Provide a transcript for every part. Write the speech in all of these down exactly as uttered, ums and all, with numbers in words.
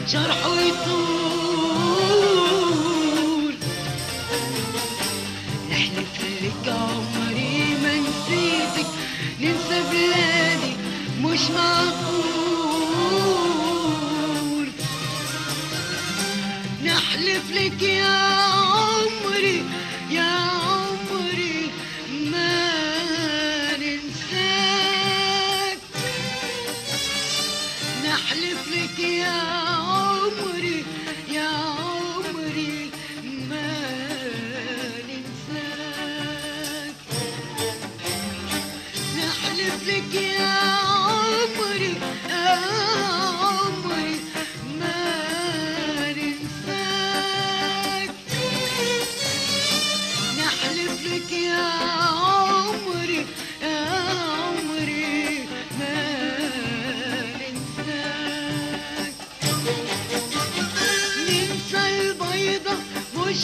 جرحه يطول. نحلف لك عمري ما نسيتك، ننسى بلادي مش معقول. نحلف لك يا عمري يا عمري ما ننساك. نحلف لك يا عمري يا عمري ما ننساك. نحلف لك يا عمري يا عمري ما ننساك. نحلف لك يا عمري يا عمري ما ننساك. ننسى البيضة مش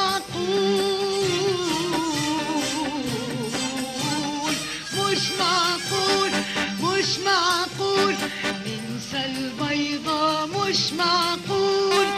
معقول، مش معقول مش معقول. ننسى البيضة مش معقول.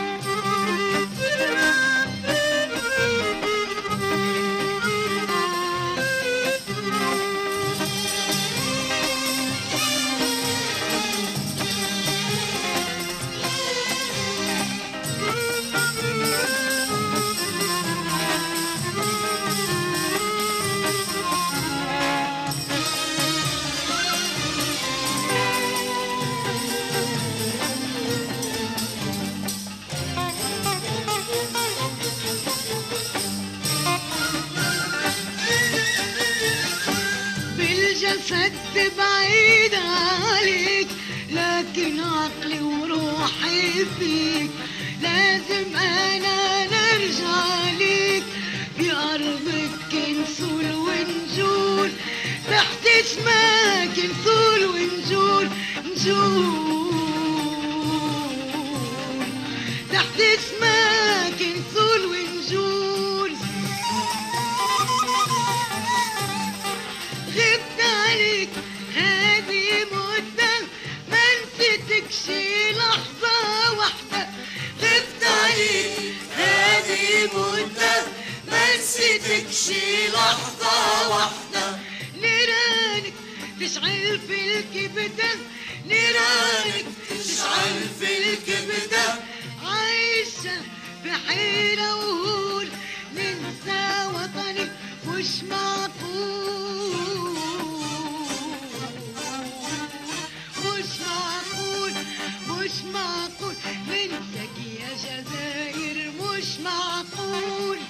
بالجسد بعيد عليك، لكن عقلي وروحي فيك. لازم انا نرجع ليك، في ارضك نسول ونجول، تحت اسمك نسول ونجول نجول، تحت اسمك نسول ونجول. غبت عليك هذه مدة، ما نسيتكش لحظة واحدة. غبت عليك هذه مدة، ما نسيتكش لحظة واحدة. نيرانك تشعل في الكبدة، نيرانك تشعل في الكبدة. عايشة في حيرة وهول، ننسى وطني مش معقول، مش معقول مش معقول. ننساك يا جزائر مش معقول.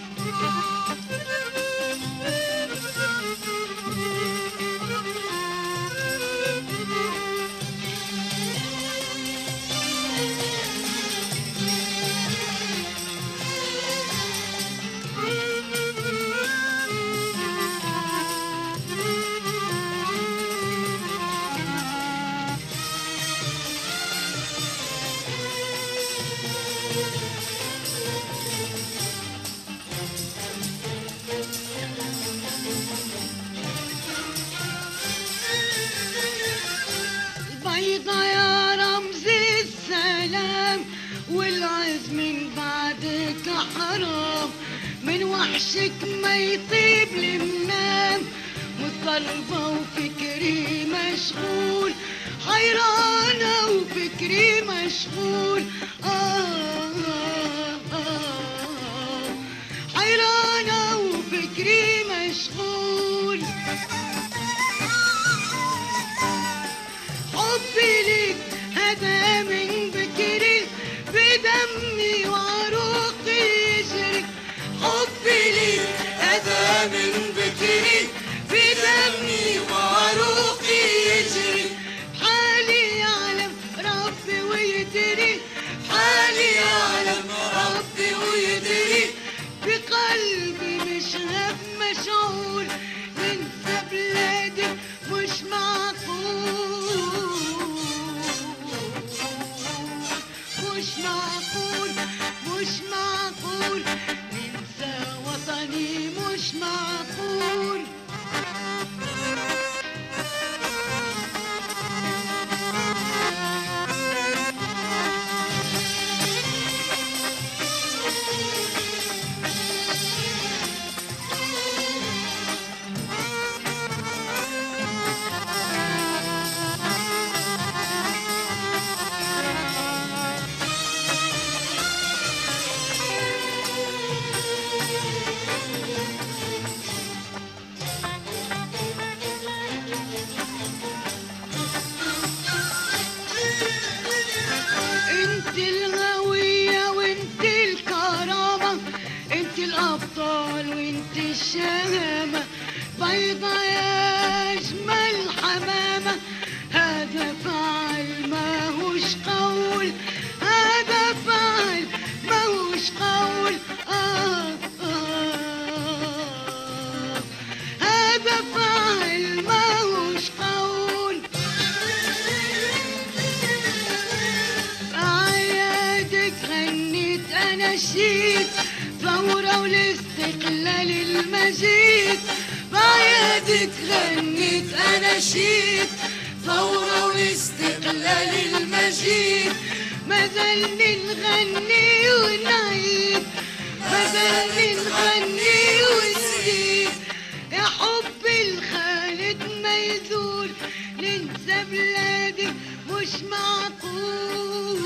البيضة يا رمز السلام، والعز من بعدك حرام. من وحشك ما يطيب المنام، مضطربة وفكري مشغول، حيرانة وفكري مشغول. آه آه آه حيرانة وفكري مشغول. حبي ليك هذا من بكري، بدمي وعروقي يجري. حبي ليك هذا من بكري، بدمي وعروقي يجري. حالي يعلم ربي ويدري، حالي يعلم بلادك غنت أناشيد ثورة والاستقلال المجيد. مازال نغني ونعيد، مازال نغني ونزيد، يا حب الخالد ما يزول، ننسى بلادي مش معقول،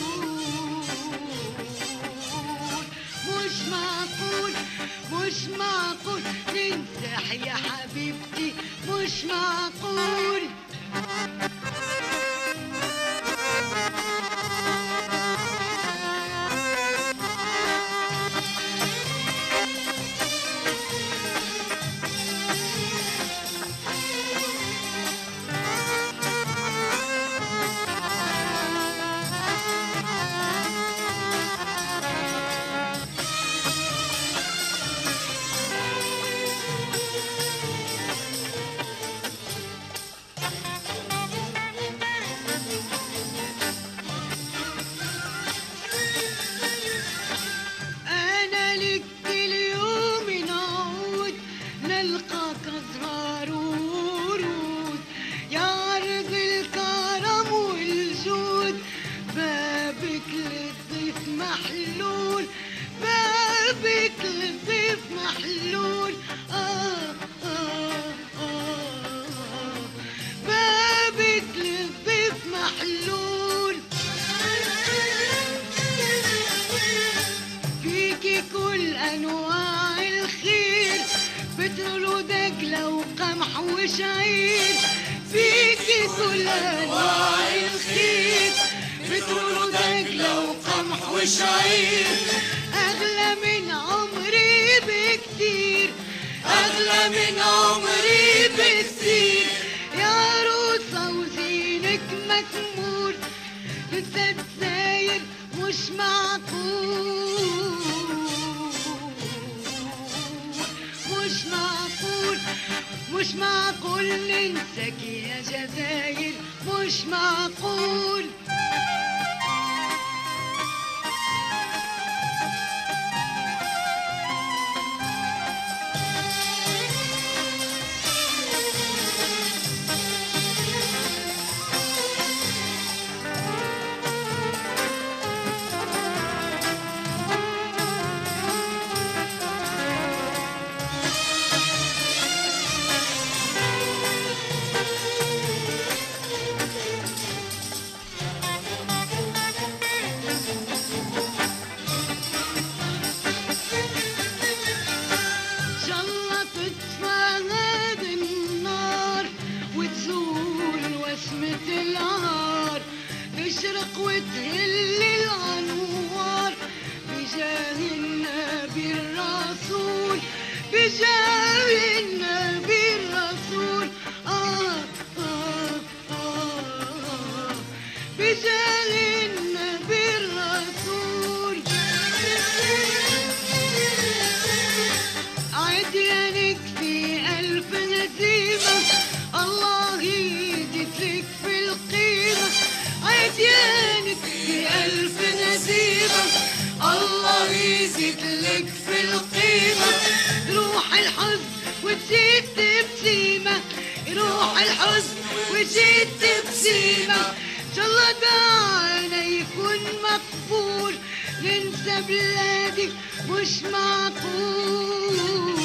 مش معقول، مش معقول ننسى يا حبيبتي، مش معقول. وشعير فيكي كل انواع الخير، بتقولوا دجلة وقمح وشعير، اغلى من عمري بكتير، اغلى من عمري بكتير، يا عروسة وزينك مكمول، لسه تساير مش معقول، مش معقول، مش معقول ننساكي يا جزاير، مش معقول. تشرق وتهل الأنوار بجاه النبي الرسول، بجاه النبي الرسول، آه آه آه بجاه النبي الرسول. عديانك في ألف هزيمة، الله يزيد لك في القيمة، عديانك في ألف هزيمة، الله يزيد لك في القيمة، روح الحزن وتزيد تبسيمة، روح الحزن وتزيد تبسيمة، إن شاء الله دعانا يكون مقبول، ننسى بلادي مش معقول،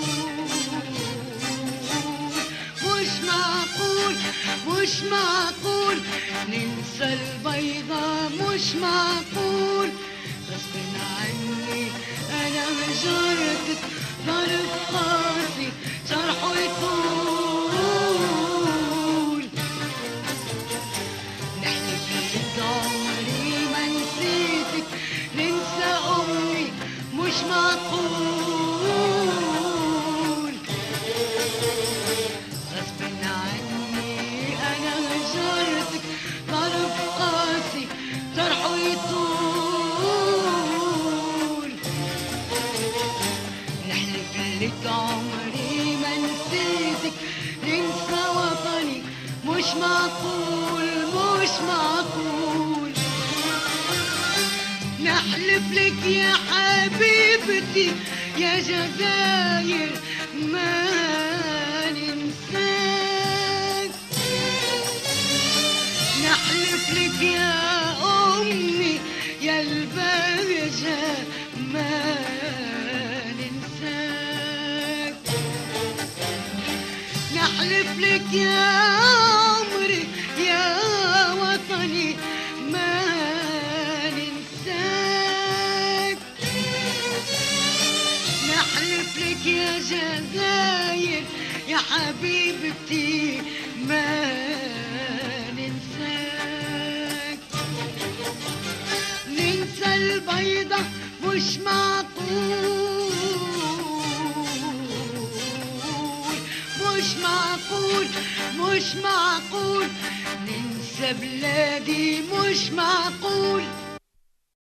مش معقول، مش معقول ننسى البيضة، مش معقول. غصب عني أنا هجرتك ضرب قاسي جرحه يطول، نحلف لك عمري ما نسيتك، ننسى أمي مش معقول. غصب عني أنا هجرتك ضرب قاسي جرحه يطول، نحلف لك عمري ما نسيتك، ننسى وطني مش معقول، مش معقول. نحلف لك يا حبيبتي يا جزاير ما نحلف لك يا عمري يا وطني ما ننساك. نحلف لك يا جزاير يا حبيبتي ما ننساك. ننسى البيضة مش معقول، مش معقول مش معقول ننسى بلادي مش معقول.